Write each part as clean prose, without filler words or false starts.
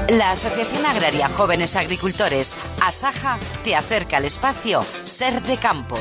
La Asociación Agraria Jóvenes Agricultores, ASAJA, te acerca al espacio Ser de Campo.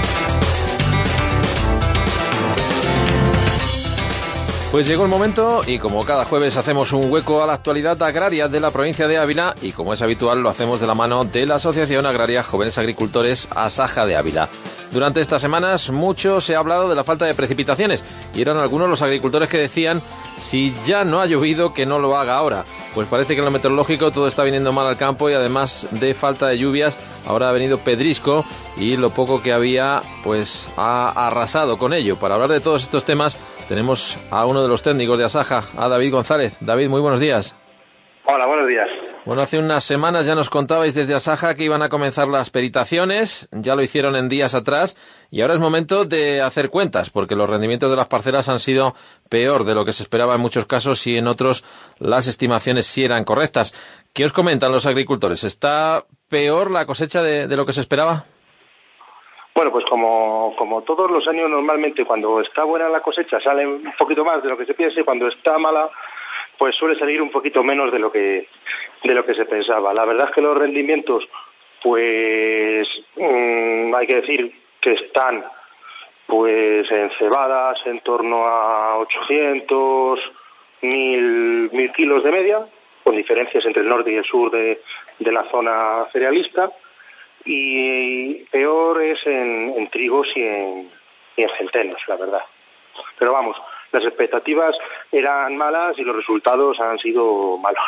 Pues llegó el momento y como cada jueves hacemos un hueco a la actualidad agraria de la provincia de Ávila y como es habitual lo hacemos de la mano de la Asociación Agraria Jóvenes Agricultores ASAJA de Ávila. Durante estas semanas mucho se ha hablado de la falta de precipitaciones y eran algunos los agricultores que decían si ya no ha llovido que no lo haga ahora. Pues parece que en lo meteorológico todo está viniendo mal al campo y además de falta de lluvias ahora ha venido pedrisco y lo poco que había pues ha arrasado con ello. Para hablar de todos estos temas tenemos a uno de los técnicos de ASAJA, a David González. David, muy buenos días. Hola, buenos días. Bueno, hace unas semanas ya nos contabais desde ASAJA que iban a comenzar las peritaciones, ya lo hicieron en días atrás y ahora es momento de hacer cuentas porque los rendimientos de las parcelas han sido peor de lo que se esperaba en muchos casos y en otros las estimaciones sí eran correctas. ¿Qué os comentan los agricultores? ¿Está peor la cosecha de lo que se esperaba? Bueno, pues como todos los años normalmente cuando está buena la cosecha sale un poquito más de lo que se piensa y cuando está mala pues suele salir un poquito menos de lo que se pensaba. La verdad es que los rendimientos pues hay que decir que están pues en cebadas en torno a 800, 1000 kilos de media, con diferencias entre el norte y el sur de la zona cerealista. Y peor es en trigos y en centenos, la verdad. Pero vamos, las expectativas eran malas y los resultados han sido malos.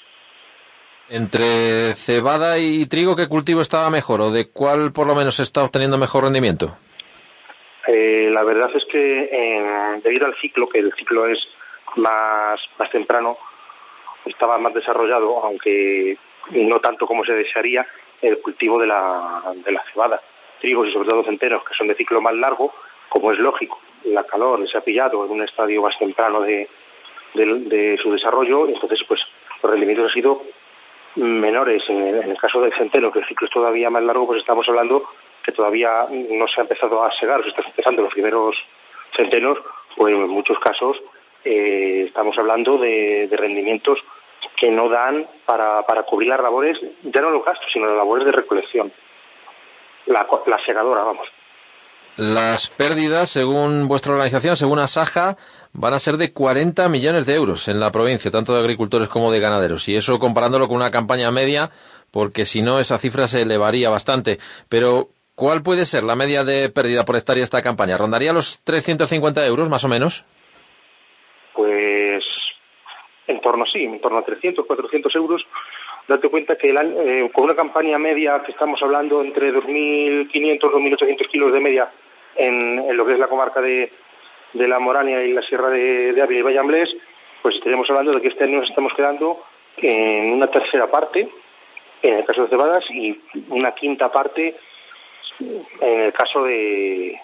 Entre cebada y trigo, ¿qué cultivo estaba mejor o de cuál por lo menos está obteniendo mejor rendimiento? La verdad es que debido al ciclo, que el ciclo es más temprano, estaba más desarrollado, aunque no tanto como se desearía, el cultivo de la cebada. Trigos y sobre todo centenos, que son de ciclo más largo, como es lógico, la calor se ha pillado en un estadio más temprano de su desarrollo, entonces pues los rendimientos han sido menores. En el caso del centeno, que el ciclo es todavía más largo, pues estamos hablando que todavía no se ha empezado a segar, se están empezando los primeros centenos, pues en muchos casos estamos hablando de rendimientos que no dan para cubrir las labores, ya no los gastos, sino las labores de recolección. La segadora, vamos. Las pérdidas, según vuestra organización, según ASAJA, van a ser de 40 millones de euros en la provincia, tanto de agricultores como de ganaderos. Y eso comparándolo con una campaña media, porque si no, esa cifra se elevaría bastante. Pero, ¿cuál puede ser la media de pérdida por hectárea esta campaña? ¿Rondaría los 350 euros, más o menos? Pues en torno a 300, 400 euros. Date cuenta que con una campaña media que estamos hablando entre 2.500, 2.800 kilos de media en lo que es la comarca de la Morania y la Sierra de Ávila y Vallamblés, pues estaríamos hablando de que este año nos estamos quedando en una tercera parte en el caso de cebadas y una quinta parte en el caso de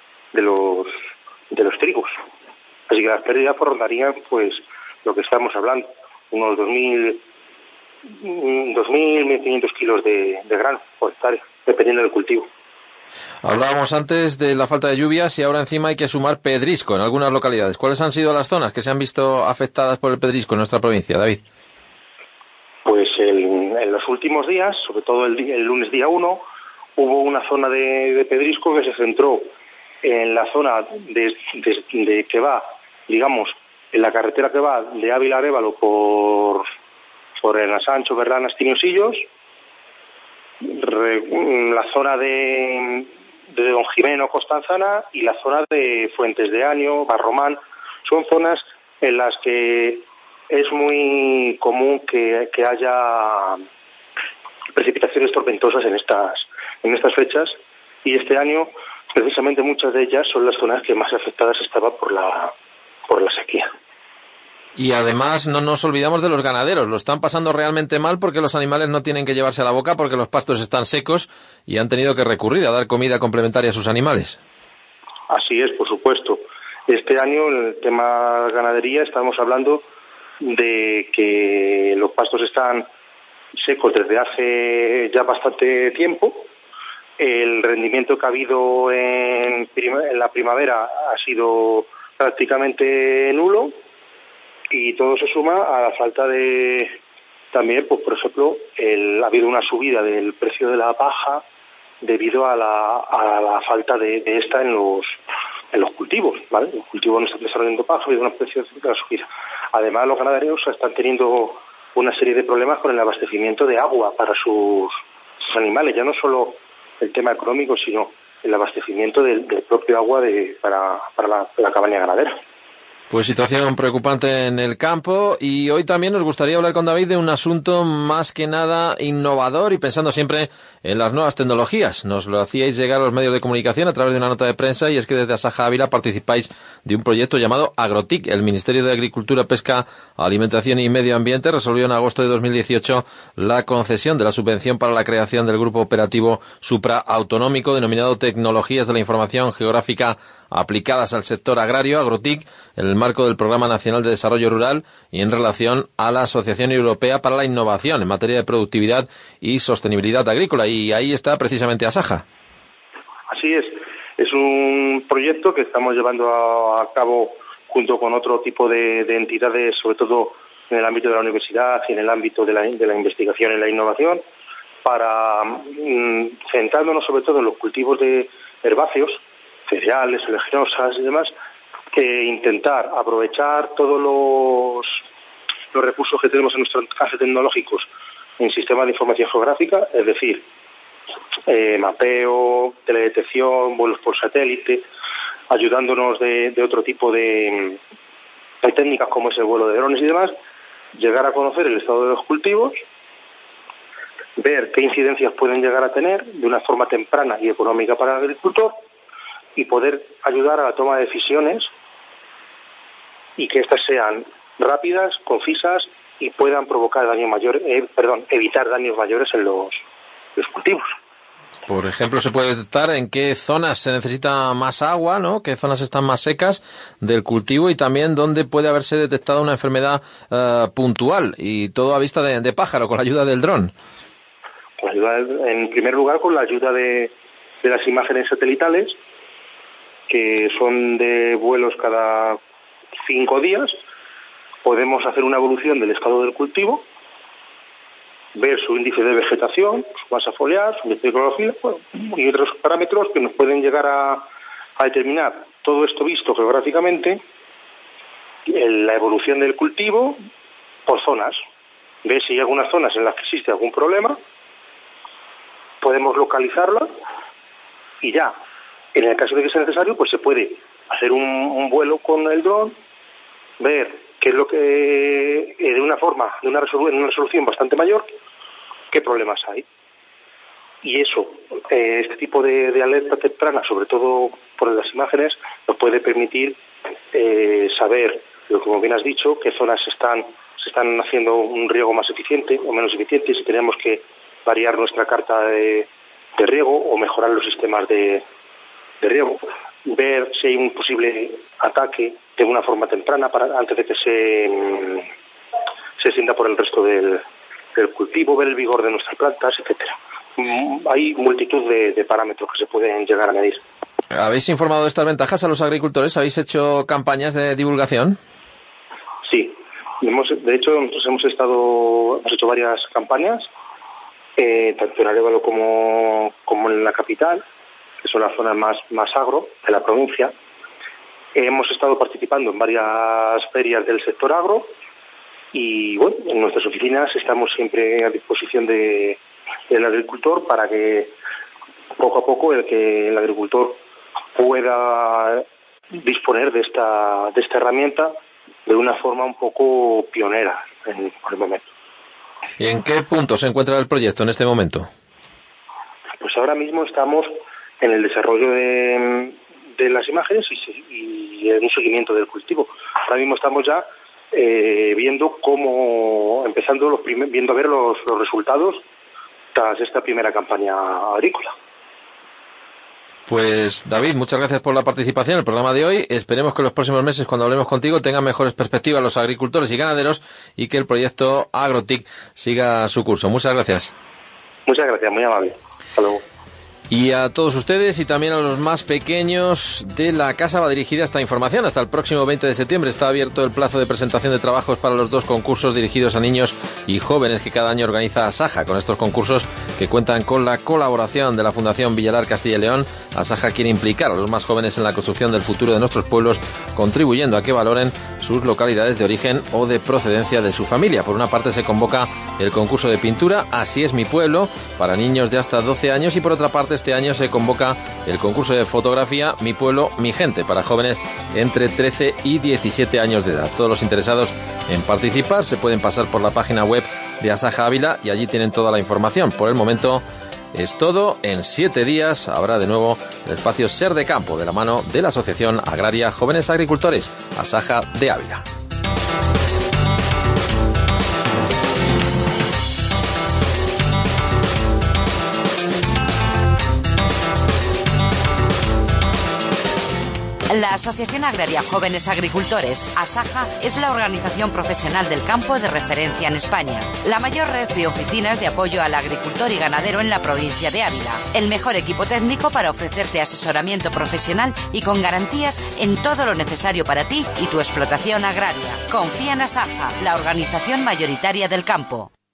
los trigos. Así que las pérdidas rondarían pues lo que estamos hablando, unos 2.000, 1.500 kilos de grano por hectárea, dependiendo del cultivo. Hablábamos antes de la falta de lluvias y ahora encima hay que sumar pedrisco en algunas localidades. ¿Cuáles han sido las zonas que se han visto afectadas por el pedrisco en nuestra provincia, David? Pues en los últimos días, sobre todo el lunes día 1, hubo una zona de pedrisco que se centró en la zona de que va, digamos, en la carretera que va de Ávila a Arévalo por el Sancho, Berlanas, Tiniosillos, la zona de Don Jimeno, Costanzana y la zona de Fuentes de Año, Barromán. Son zonas en las que es muy común que haya precipitaciones tormentosas en estas fechas, y este año precisamente muchas de ellas son las zonas que más afectadas estaban por la sequía. Y además no nos olvidamos de los ganaderos, lo están pasando realmente mal porque los animales no tienen que llevarse a la boca porque los pastos están secos y han tenido que recurrir a dar comida complementaria a sus animales. Así es, por supuesto. Este año, en el tema ganadería, estamos hablando de que los pastos están secos desde hace ya bastante tiempo. El rendimiento que ha habido en la primavera ha sido prácticamente nulo, y todo se suma a la falta de también, pues por ejemplo, ha habido una subida del precio de la paja debido a la falta de esta en los cultivos, ¿vale? Los cultivos no están desarrollando paja, ha habido una precio de la subida. Además, los ganaderos están teniendo una serie de problemas con el abastecimiento de agua para sus animales, ya no solo el tema económico, sino el abastecimiento del propio agua para la cabaña ganadera. Pues situación preocupante en el campo, y hoy también nos gustaría hablar con David de un asunto más que nada innovador y pensando siempre en las nuevas tecnologías. Nos lo hacíais llegar a los medios de comunicación a través de una nota de prensa, y es que desde Asaja Ávila participáis de un proyecto llamado Agrotic. El Ministerio de Agricultura, Pesca, Alimentación y Medio Ambiente resolvió en agosto de 2018 la concesión de la subvención para la creación del grupo operativo supraautonómico denominado Tecnologías de la Información Geográfica aplicadas al sector agrario, Agrotic, en el marco del Programa Nacional de Desarrollo Rural y en relación a la Asociación Europea para la Innovación en materia de productividad y sostenibilidad agrícola. Y ahí está precisamente Asaja. Así es. Es un proyecto que estamos llevando a cabo junto con otro tipo de entidades, sobre todo en el ámbito de la universidad y en el ámbito de la investigación y la innovación, para centrándonos sobre todo en los cultivos de herbáceos, cereales, oleaginosas y demás, que intentar aprovechar todos los recursos que tenemos en nuestros alcance tecnológicos en sistemas de información geográfica, es decir, mapeo, teledetección, vuelos por satélite, ayudándonos de otro tipo de técnicas como es el vuelo de drones y demás, llegar a conocer el estado de los cultivos, ver qué incidencias pueden llegar a tener de una forma temprana y económica para el agricultor, y poder ayudar a la toma de decisiones y que éstas sean rápidas, concisas y puedan provocar evitar daños mayores en los cultivos. Por ejemplo, se puede detectar en qué zonas se necesita más agua, ¿no? Qué zonas están más secas del cultivo, y también dónde puede haberse detectado una enfermedad puntual, y todo a vista de pájaro, con la ayuda del dron. En primer lugar, con la ayuda de las imágenes satelitales, que son de vuelos cada 5 días, podemos hacer una evolución del estado del cultivo, ver su índice de vegetación, su masa foliar, su índice de clorofila, y otros parámetros que nos pueden llegar a determinar todo esto visto geográficamente, la evolución del cultivo por zonas. Ver si hay algunas zonas en las que existe algún problema, podemos localizarla y ya, en el caso de que sea necesario, pues se puede hacer un vuelo con el dron, ver qué es lo que, de una resolución bastante mayor, qué problemas hay. Y eso, este tipo de alerta temprana, sobre todo por las imágenes, nos puede permitir saber, como bien has dicho, qué zonas se están haciendo un riego más eficiente o menos eficiente, si tenemos que variar nuestra carta de riego o mejorar los sistemas de riego, ver si hay un posible ataque de una forma temprana antes de que se extienda por el resto del cultivo, ver el vigor de nuestras plantas, etcétera. Hay multitud de parámetros que se pueden llegar a medir. ¿Habéis informado de estas ventajas a los agricultores? ¿Habéis hecho campañas de divulgación? Sí. De hecho, nosotros hemos hecho varias campañas, tanto en Arévalo como en la capital, que son las zonas más agro de la provincia. Hemos estado participando en varias ferias del sector agro y, bueno, en nuestras oficinas estamos siempre a disposición del agricultor para que poco a poco el agricultor pueda disponer de esta herramienta de una forma un poco pionera por el momento. ¿Y en qué punto se encuentra el proyecto en este momento? Pues ahora mismo estamos en el desarrollo de las imágenes y en un seguimiento del cultivo. Ahora mismo estamos ya viendo viendo a ver los resultados tras esta primera campaña agrícola. Pues David, muchas gracias por la participación en el programa de hoy. Esperemos que en los próximos meses, cuando hablemos contigo, tengan mejores perspectivas los agricultores y ganaderos y que el proyecto Agrotic siga su curso. Muchas gracias. Muchas gracias, muy amable. Hasta luego. Y a todos ustedes y también a los más pequeños de la casa va dirigida esta información. Hasta el próximo 20 de septiembre está abierto el plazo de presentación de trabajos para los 2 concursos dirigidos a niños y jóvenes que cada año organiza Asaja. Con estos concursos, que cuentan con la colaboración de la Fundación Villalar Castilla y León, Asaja quiere implicar a los más jóvenes en la construcción del futuro de nuestros pueblos, contribuyendo a que valoren sus localidades de origen o de procedencia de su familia. Por una parte se convoca el concurso de pintura Así es mi pueblo, para niños de hasta 12 años, y por otra parte este año se convoca el concurso de fotografía Mi pueblo, mi gente, para jóvenes entre 13 y 17 años de edad. Todos los interesados en participar se pueden pasar por la página web de Asaja Ávila y allí tienen toda la información. Por el momento es todo. En 7 días habrá de nuevo el espacio Ser de Campo, de la mano de la Asociación Agraria Jóvenes Agricultores, Asaja de Ávila. La Asociación Agraria Jóvenes Agricultores, Asaja, es la organización profesional del campo de referencia en España. La mayor red de oficinas de apoyo al agricultor y ganadero en la provincia de Ávila. El mejor equipo técnico para ofrecerte asesoramiento profesional y con garantías en todo lo necesario para ti y tu explotación agraria. Confía en Asaja, la organización mayoritaria del campo.